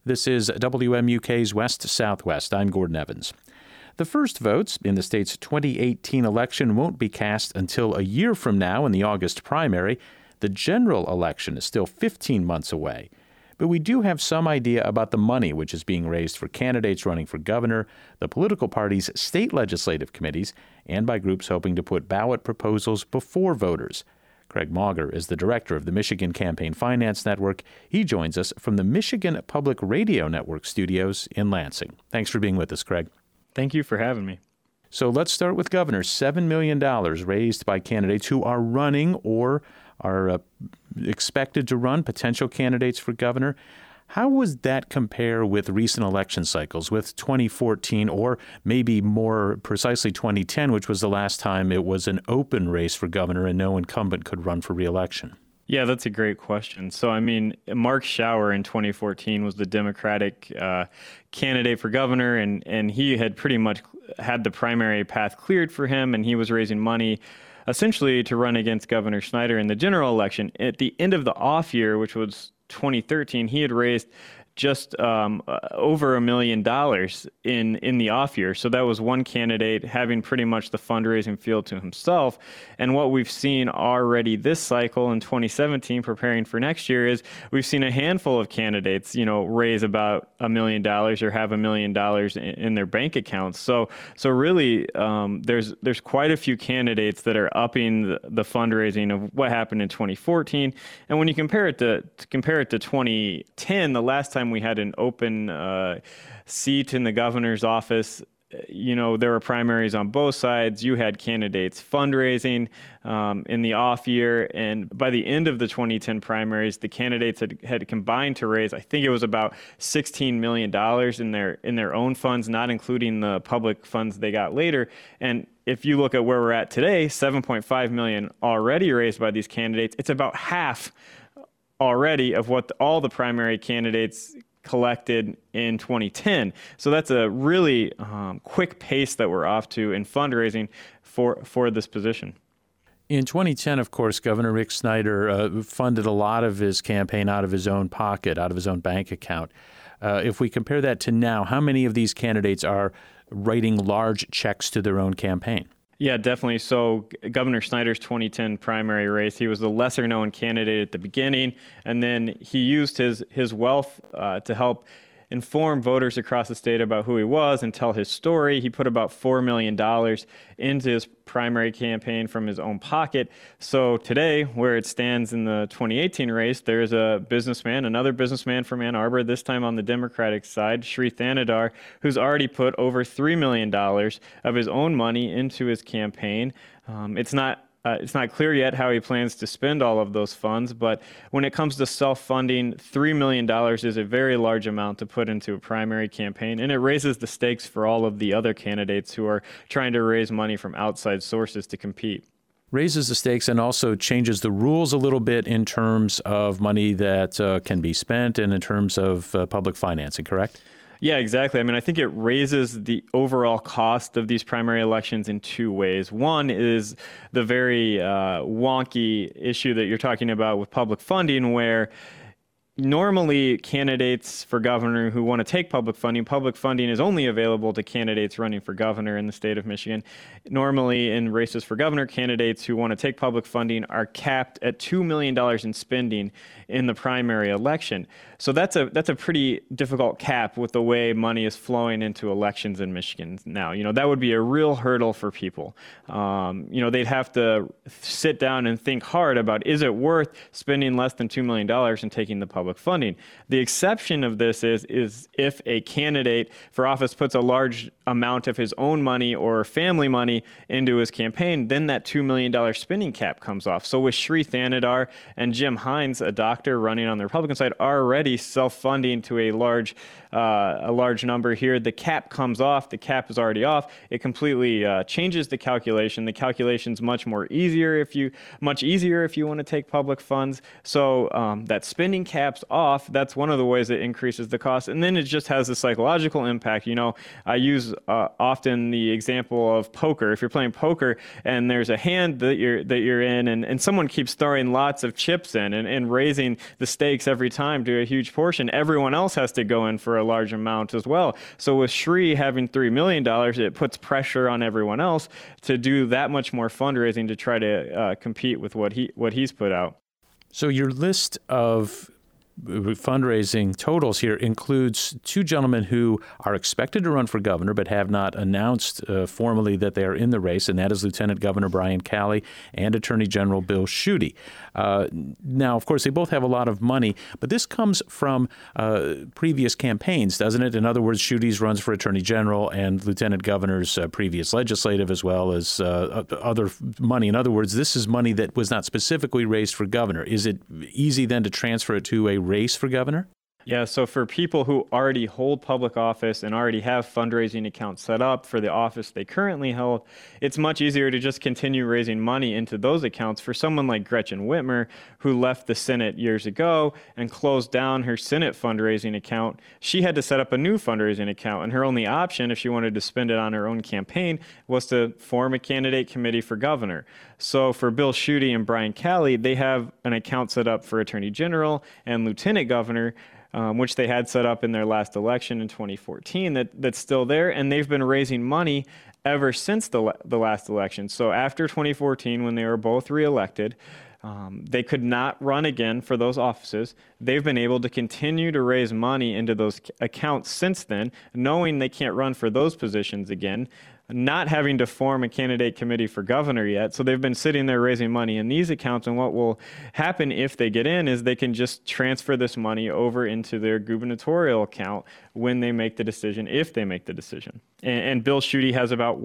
This is WMUK's West Southwest. I'm Gordon Evans. The first votes in the state's 2018 election won't be cast until a year from now in the August primary. The general election is still 15 months away. But we do have some idea about the money which is being raised for candidates running for governor, the political parties' state legislative committees, and by groups hoping to put ballot proposals before voters. Craig Mauger is the director of the Michigan Campaign Finance Network. He joins us from the Michigan Public Radio Network studios in Lansing. Thanks for being with us, Craig. Thank you for having me. So let's start with governor. $7 million raised by candidates who are running or are expected to run, potential candidates for governor. How would that compare with recent election cycles, with 2014 or maybe more precisely 2010, which was the last time it was an open race for governor and no incumbent could run for re-election? Yeah, that's a great question. So, Mark Schauer in 2014 was the Democratic candidate for governor, and he had pretty much had the primary path cleared for him, and he was raising money essentially to run against Governor Snyder in the general election. At the end of the off year, which was 2013, he had raised just over $1 million in the off year. So that was one candidate having pretty much the fundraising field to himself. And what we've seen already this cycle in 2017, preparing for next year, is we've seen a handful of candidates, raise about $1 million or have $1 million in their bank accounts. So really, there's quite a few candidates that are upping the fundraising of what happened in 2014. And when you compare it to 2010, the last time we had an open seat in the governor's office, there were primaries on both sides. You had candidates fundraising in the off year. And by the end of the 2010 primaries, the candidates had combined to raise, I think it was about $16 million in their own funds, not including the public funds they got later. And if you look at where we're at today, $7.5 million already raised by these candidates, it's about half already of what all the primary candidates collected in 2010. So that's a really quick pace that we're off to in fundraising for this position. In 2010, of course, Governor Rick Snyder funded a lot of his campaign out of his own pocket, out of his own bank account. If we compare that to now, how many of these candidates are writing large checks to their own campaign? Yeah, definitely. So Governor Snyder's 2010 primary race, he was the lesser known candidate at the beginning, and then he used his wealth to help inform voters across the state about who he was and tell his story. He put about $4 million into his primary campaign from his own pocket. So today, where it stands in the 2018 race, there's another businessman from Ann Arbor, this time on the Democratic side, Sri Thanadar, who's already put over $3 million of his own money into his campaign. It's not clear yet how he plans to spend all of those funds, but when it comes to self-funding, $3 million is a very large amount to put into a primary campaign, and it raises the stakes for all of the other candidates who are trying to raise money from outside sources to compete. Raises the stakes and also changes the rules a little bit in terms of money that can be spent and in terms of public financing, correct? Yeah, exactly. I think it raises the overall cost of these primary elections in two ways. One is the very wonky issue that you're talking about with public funding, where normally candidates for governor who want to take public funding is only available to candidates running for governor in the state of Michigan. Normally in races for governor, candidates who want to take public funding are capped at $2 million in spending in the primary election. So that's a pretty difficult cap with the way money is flowing into elections in Michigan now. That would be a real hurdle for people. They'd have to sit down and think hard about, is it worth spending less than $2 million and taking the public funding? The exception of this is if a candidate for office puts a large amount of his own money or family money into his campaign, then that $2 million spending cap comes off. So with Sri Thanadar and Jim Hines, a doctor running on the Republican side, already self-funding to a large number here, the cap comes off. The cap is already off. It completely changes the calculation. The calculation's much easier if you want to take public funds. So that spending cap's off. That's one of the ways it increases the cost. And then it just has a psychological impact. I use often the example of poker. If you're playing poker and there's a hand that you're in, and someone keeps throwing lots of chips in and raising the stakes every time to a huge portion, everyone else has to go in for a large amount as well. So with Sri having $3 million, it puts pressure on everyone else to do that much more fundraising to try to compete with what he's put out. So your list of fundraising totals here includes two gentlemen who are expected to run for governor but have not announced formally that they are in the race, and that is Lieutenant Governor Brian Calley and Attorney General Bill Schuette. Now, of course, they both have a lot of money, but this comes from previous campaigns, doesn't it? In other words, Schuette's runs for Attorney General and Lieutenant Governor's previous legislative as well as other money. In other words, this is money that was not specifically raised for governor. Is it easy then to transfer it to a race for governor? Yeah, so for people who already hold public office and already have fundraising accounts set up for the office they currently hold, it's much easier to just continue raising money into those accounts. For someone like Gretchen Whitmer, who left the Senate years ago and closed down her Senate fundraising account, she had to set up a new fundraising account, and her only option, if she wanted to spend it on her own campaign, was to form a candidate committee for governor. So for Bill Schuette and Brian Calley, they have an account set up for Attorney General and Lieutenant Governor, which they had set up in their last election in 2014, that's still there, and they've been raising money ever since the last election. So after 2014, when they were both reelected, they could not run again for those offices. They've been able to continue to raise money into those accounts since then, knowing they can't run for those positions again, not having to form a candidate committee for governor yet. So they've been sitting there raising money in these accounts, and what will happen if they get in is they can just transfer this money over into their gubernatorial account when they make the decision, if they make the decision. And Bill Schuette has about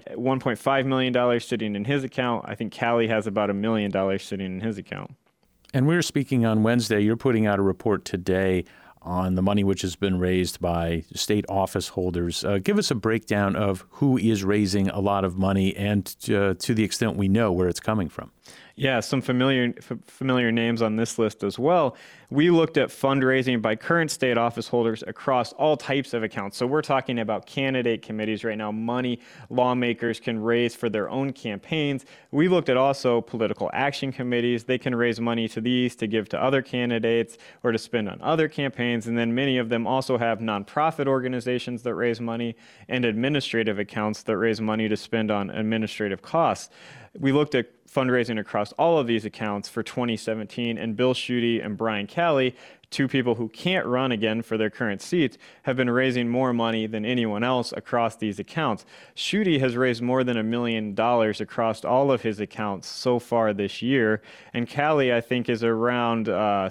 $1.5 million sitting in his account. I think Calley has about $1 million sitting in his account. And we were speaking on Wednesday. You're putting out a report today on the money which has been raised by state office holders. Give us a breakdown of who is raising a lot of money and to the extent we know where it's coming from. Yeah, some familiar names on this list as well. We looked at fundraising by current state office holders across all types of accounts. So we're talking about candidate committees right now, money lawmakers can raise for their own campaigns. We looked at also political action committees. They can raise money to these to give to other candidates or to spend on other campaigns. And then many of them also have nonprofit organizations that raise money and administrative accounts that raise money to spend on administrative costs. We looked at fundraising across all of these accounts for 2017, and Bill Schuette and Brian Calley, two people who can't run again for their current seats, have been raising more money than anyone else across these accounts. Schuette has raised more than $1 million across all of his accounts so far this year, and Calley, I think, is around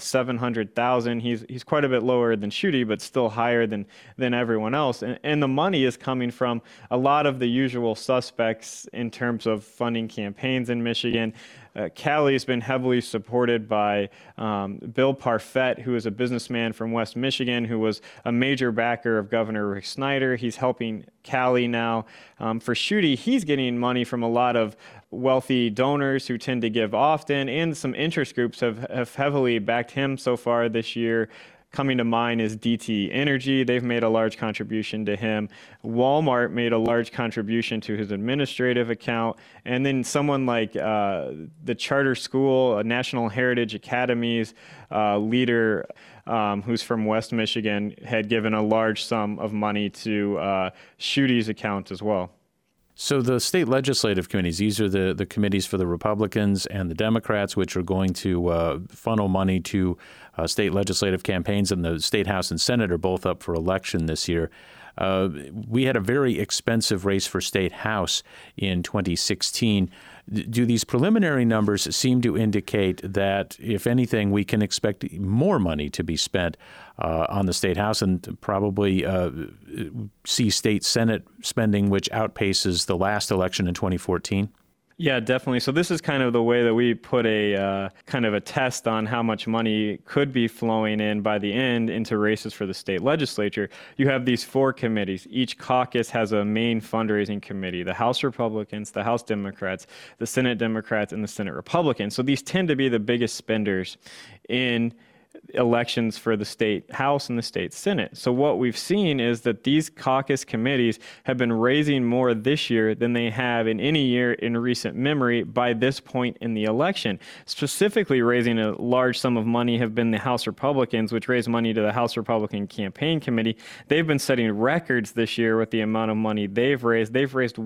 $700,000. He's quite a bit lower than Schuette, but still higher than everyone else. And the money is coming from a lot of the usual suspects in terms of funding campaigns in Michigan. Calley's been heavily supported by Bill Parfett, who is a businessman from West Michigan, who was a major backer of Governor Rick Snyder. He's helping Calley now. For Schuette, he's getting money from a lot of wealthy donors who tend to give often, and some interest groups have heavily backed him so far this year. Coming to mind is DTE Energy. They've made a large contribution to him. Walmart made a large contribution to his administrative account. And then someone like the charter school, National Heritage Academy's leader, who's from West Michigan, had given a large sum of money to Schuette's account as well. So the state legislative committees, these are the committees for the Republicans and the Democrats, which are going to funnel money to state legislative campaigns, and the State House and Senate are both up for election this year. We had a very expensive race for State House in 2016. Do these preliminary numbers seem to indicate that, if anything, we can expect more money to be spent on the State House and probably see state Senate spending which outpaces the last election in 2014? Yeah, definitely. So this is kind of the way that we put a kind of a test on how much money could be flowing in by the end into races for the state legislature. You have these 4 committees. Each caucus has a main fundraising committee: the House Republicans, the House Democrats, the Senate Democrats, and the Senate Republicans. So these tend to be the biggest spenders in elections for the state House and the state Senate. So what we've seen is that these caucus committees have been raising more this year than they have in any year in recent memory by this point in the election. Specifically raising a large sum of money have been the House Republicans, which raise money to the House Republican Campaign Committee. They've been setting records this year with the amount of money they've raised. They've raised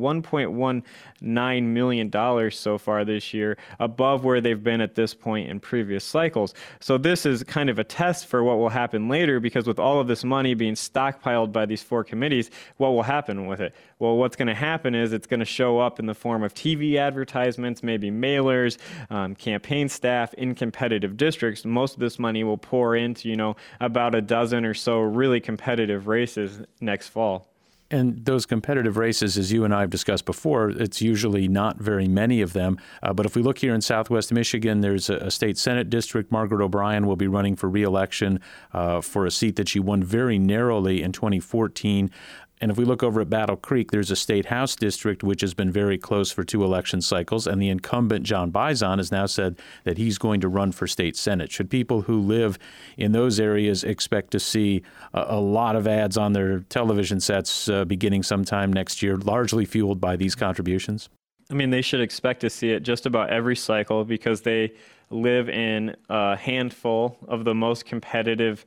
$1.19 million so far this year, above where they've been at this point in previous cycles. So this is kind of a test for what will happen later, because with all of this money being stockpiled by these four committees, what will happen with it? Well, what's going to happen is it's going to show up in the form of TV advertisements, maybe mailers, campaign staff in competitive districts. Most of this money will pour into, about a dozen or so really competitive races next fall. And those competitive races, as you and I have discussed before, it's usually not very many of them. But if we look here in Southwest Michigan, there's a state Senate district. Margaret O'Brien will be running for re-election for a seat that she won very narrowly in 2014. And if we look over at Battle Creek, there's a state House district which has been very close for 2 election cycles, and the incumbent, John Bison, has now said that he's going to run for state Senate. Should people who live in those areas expect to see a lot of ads on their television sets beginning sometime next year, largely fueled by these contributions? I mean, they should expect to see it just about every cycle, because they live in a handful of the most competitive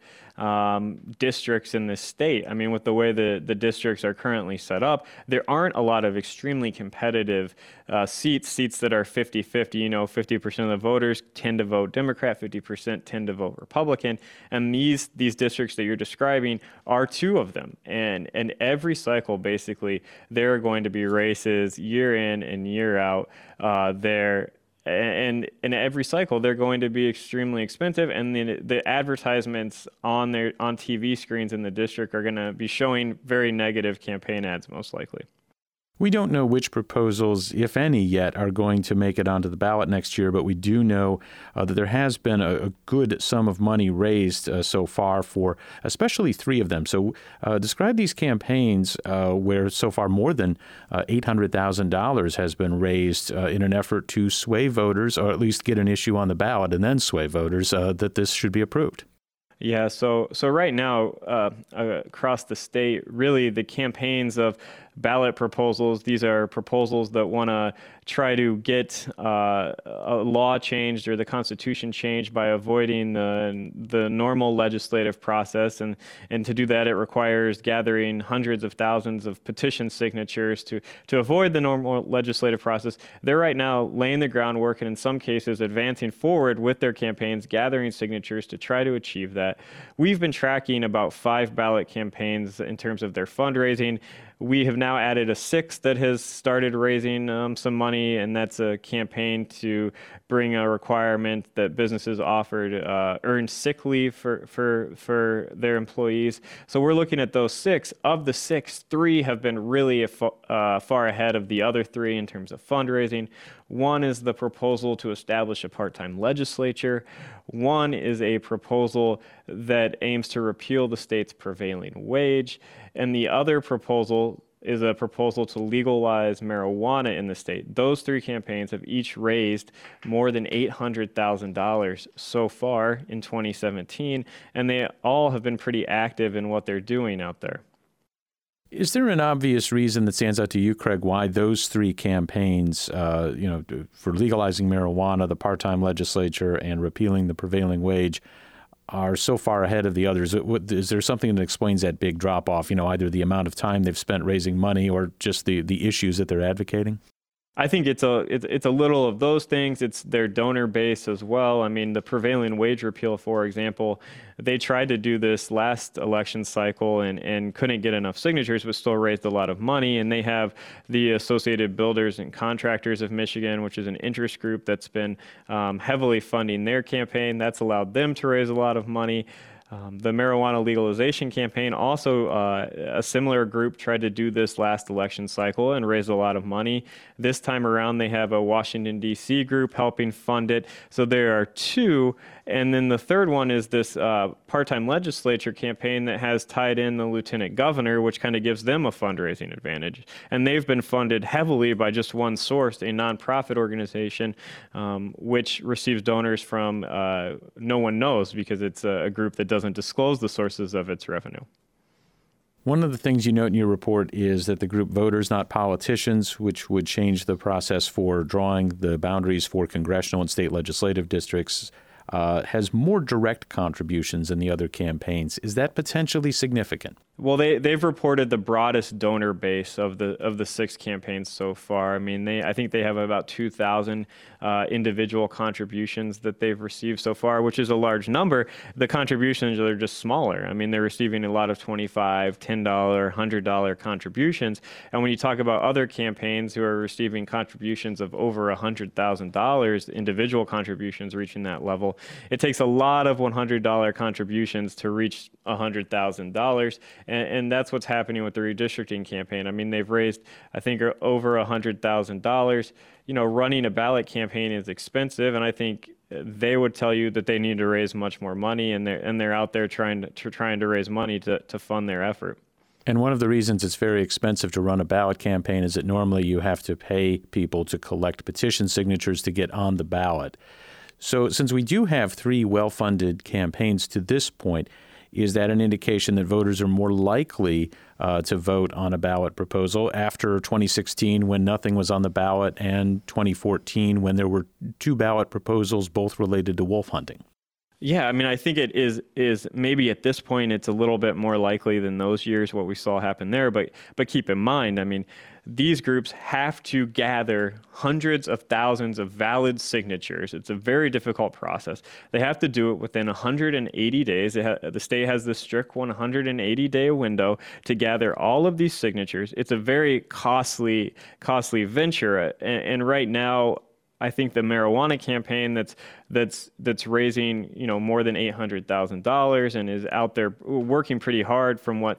districts in this state. I mean, with the way the districts are currently set up, there aren't a lot of extremely competitive seats that are 50-50. 50% of the voters tend to vote Democrat, 50% tend to vote Republican. And these districts that you're describing are 2 of them. And every cycle, basically, there are going to be races year in and year out there. And in every cycle, they're going to be extremely expensive, and the advertisements on TV screens in the district are going to be showing very negative campaign ads, most likely. We don't know which proposals, if any, yet are going to make it onto the ballot next year, but we do know that there has been a good sum of money raised so far for especially 3 of them. So describe these campaigns where so far more than $800,000 has been raised in an effort to sway voters, or at least get an issue on the ballot and then sway voters that this should be approved. Yeah, so right now, across the state, really the campaigns of ballot proposals, these are proposals that want to try to get a law changed or the Constitution changed by avoiding the normal legislative process. And to do that, it requires gathering hundreds of thousands of petition signatures to avoid the normal legislative process. They're right now laying the groundwork and in some cases advancing forward with their campaigns, gathering signatures to try to achieve that. We've been tracking about 5 ballot campaigns in terms of their fundraising. We have now added a 6th that has started raising some money, and that's a campaign to bring a requirement that businesses offered earned sick leave for their employees. So we're looking at those 6. Of the 6, 3 have been really far ahead of the other 3 in terms of fundraising. One is the proposal to establish a part-time legislature. One is a proposal that aims to repeal the state's prevailing wage. And the other proposal is a proposal to legalize marijuana in the state. Those 3 campaigns have each raised more than $800,000 so far in 2017, and they all have been pretty active in what they're doing out there. Is there an obvious reason that stands out to you, Craig, why those 3 campaigns, for legalizing marijuana, the part-time legislature, and repealing the prevailing wage, are so far ahead of the others? Is there something that explains that big drop-off, either the amount of time they've spent raising money or just the issues that they're advocating? I think it's a little of those things. It's their donor base as well. I mean, the prevailing wage repeal, for example, they tried to do this last election cycle and couldn't get enough signatures, but still raised a lot of money. And they have the Associated Builders and Contractors of Michigan, which is an interest group that's been heavily funding their campaign. That's allowed them to raise a lot of money. The marijuana legalization campaign, also a similar group, tried to do this last election cycle and raised a lot of money. This time around, they have a Washington, D.C. group helping fund it. So there are two. And then the third one is this part-time legislature campaign that has tied in the lieutenant governor, which kind of gives them a fundraising advantage. And they've been funded heavily by just one source, a nonprofit organization, which receives donors from no one knows, because it's a group that doesn't disclose the sources of its revenue. One of the things you note in your report is that the group Voters Not Politicians, which would change the process for drawing the boundaries for congressional and state legislative districts, has more direct contributions than the other campaigns. Is that potentially significant? Well, they've reported the broadest donor base of the six campaigns so far. I mean, I think they have about 2,000 individual contributions that they've received so far, which is a large number. The contributions are just smaller. I mean, they're receiving a lot of $25, $10, $100 contributions. And when you talk about other campaigns who are receiving contributions of over $100,000, individual contributions reaching that level, it takes a lot of $100 contributions to reach $100,000. And that's what's happening with the redistricting campaign. I mean, they've raised, I think, over $100,000. You know, running a ballot campaign is expensive, and I think they would tell you that they need to raise much more money, and they're out there trying to raise money to fund their effort. And one of the reasons it's very expensive to run a ballot campaign is that normally you have to pay people to collect petition signatures to get on the ballot. So since we do have three well-funded campaigns to this point, is that an indication that voters are more likely to vote on a ballot proposal after 2016 when nothing was on the ballot and 2014 when there were two ballot proposals both related to wolf hunting? Yeah, I mean, I think it is maybe at this point it's a little bit more likely than those years, what we saw happen there. But keep in mind, I mean, these groups have to gather hundreds of thousands of valid signatures. It's a very difficult process. They have to do it within 180 days. The state has this strict 180-day window to gather all of these signatures. It's a very costly venture. And right now, I think the marijuana campaign that's raising, you know, more than $800,000 and is out there working pretty hard from what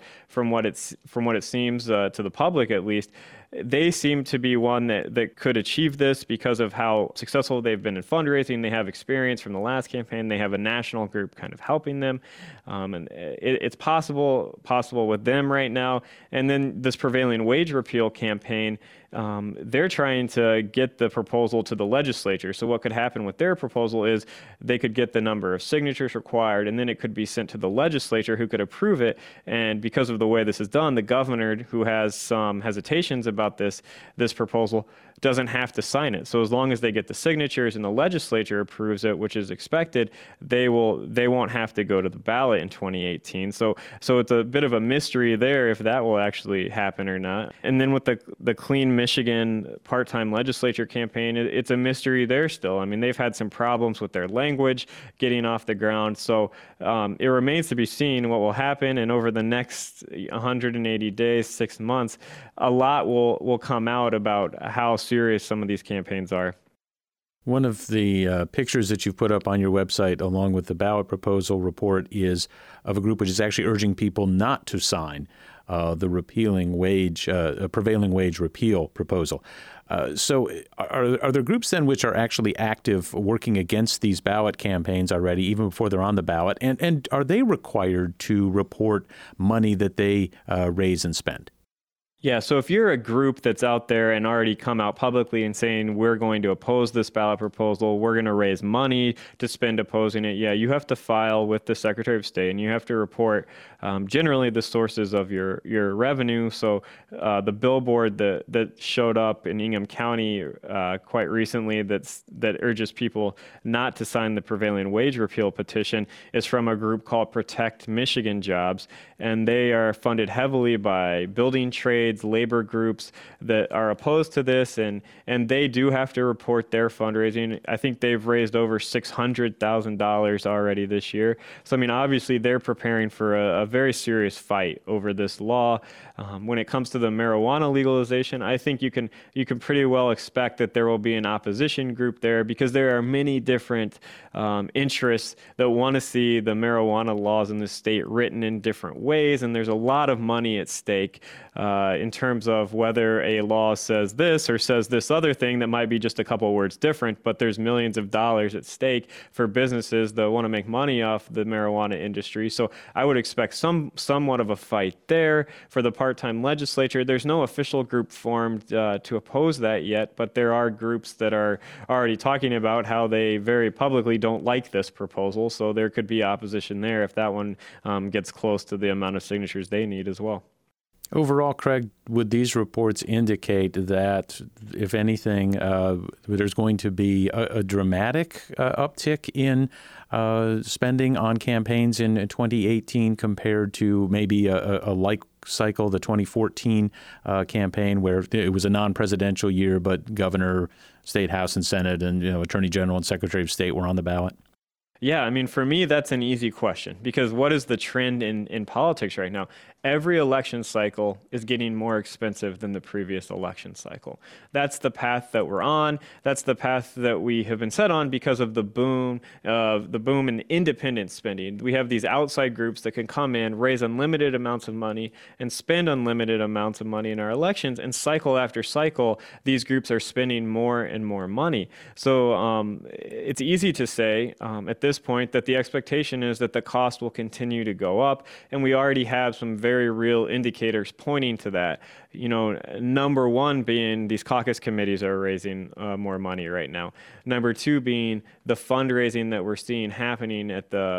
it seems to the public, at least. They seem to be one that could achieve this because of how successful they've been in fundraising. They have experience from the last campaign. They have a national group kind of helping them. And it's possible with them right now. And then this prevailing wage repeal campaign, they're trying to get the proposal to the legislature. So what could happen with their proposal is they could get the number of signatures required, and then it could be sent to the legislature who could approve it. And because of the way this is done, the governor, who has some hesitations about this proposal, doesn't have to sign it. So as long as they get the signatures and the legislature approves it, which is expected, they won't have to go to the ballot in 2018. So it's a bit of a mystery there if that will actually happen or not. And then with the Clean Michigan part-time legislature campaign, it's a mystery there still. I mean, they've had some problems with their language getting off the ground. So it remains to be seen what will happen. And over the next 180 days, 6 months, a lot will come out about how serious some of these campaigns are. One of the pictures that you've put up on your website along with the ballot proposal report is of a group which is actually urging people not to sign the prevailing wage repeal proposal. So are there groups then which are actually active working against these ballot campaigns already, even before they're on the ballot? And are they required to report money that they raise and spend? Yeah, so if you're a group that's out there and already come out publicly and saying, we're going to oppose this ballot proposal, we're going to raise money to spend opposing it, yeah, you have to file with the Secretary of State and you have to report generally the sources of your revenue. So the billboard that showed up in Ingham County quite recently that urges people not to sign the prevailing wage repeal petition is from a group called Protect Michigan Jobs, and they are funded heavily by building trades trades, labor groups that are opposed to this, and they do have to report their fundraising. I think they've raised over $600,000 already this year. So, I mean, obviously they're preparing for a very serious fight over this law. When it comes to the marijuana legalization, I think you can pretty well expect that there will be an opposition group there, because there are many different interests that want to see the marijuana laws in the state written in different ways, and there's a lot of money at stake in terms of whether a law says this or says this other thing that might be just a couple words different, but there's millions of dollars at stake for businesses that want to make money off the marijuana industry. So I would expect somewhat of a fight there. For the part-time legislature, there's no official group formed to oppose that yet, but there are groups that are already talking about how they very publicly don't like this proposal, so there could be opposition there if that one gets close to the amount of signatures they need as well. Overall, Craig, would these reports indicate that, if anything, there's going to be a dramatic uptick in spending on campaigns in 2018 compared to maybe a like cycle, the 2014 campaign, where it was a non-presidential year, but governor, state house and senate, and attorney general and secretary of state were on the ballot? Yeah, I mean, for me, that's an easy question, because what is the trend in politics right now? Every election cycle is getting more expensive than the previous election cycle. That's the path that we're on. That's the path that we have been set on because of the boom in independent spending. We have these outside groups that can come in, raise unlimited amounts of money, and spend unlimited amounts of money in our elections. And cycle after cycle, these groups are spending more and more money. So it's easy to say at this point that the expectation is that the cost will continue to go up, and we already have some very real indicators pointing to that. Number one being these caucus committees are raising more money right now. Number two being the fundraising that we're seeing happening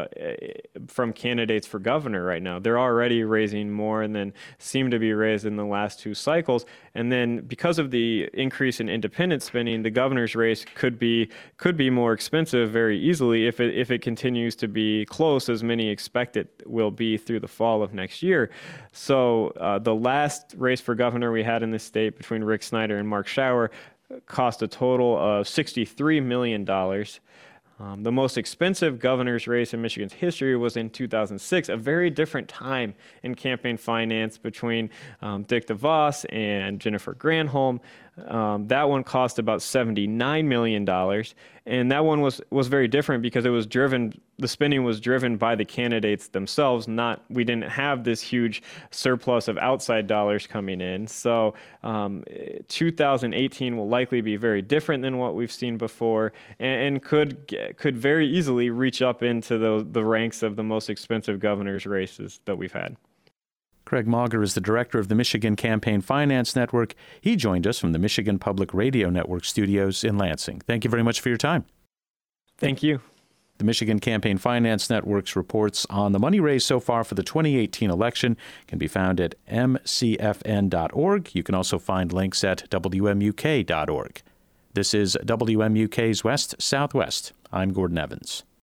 from candidates for governor right now. They're already raising more than seem to be raised in the last two cycles. And then because of the increase in independent spending, the governor's race could be more expensive very easily if it continues to be close, as many expect it will be through the fall of next year. So the last race for governor we had in this state between Rick Snyder and Mark Schauer cost a total of $63 million. The most expensive governor's race in Michigan's history was in 2006, a very different time in campaign finance between Dick DeVos and Jennifer Granholm. That one cost about $79 million, and that one was very different because the spending was driven by the candidates themselves. We didn't have this huge surplus of outside dollars coming in. So 2018 will likely be very different than what we've seen before, and could very easily reach up into the ranks of the most expensive governor's races that we've had. Craig Mauger is the director of the Michigan Campaign Finance Network. He joined us from the Michigan Public Radio Network studios in Lansing. Thank you very much for your time. Thank you. The Michigan Campaign Finance Network's reports on the money raised so far for the 2018 election can be found at mcfn.org. You can also find links at wmuk.org. This is WMUK's West Southwest. I'm Gordon Evans.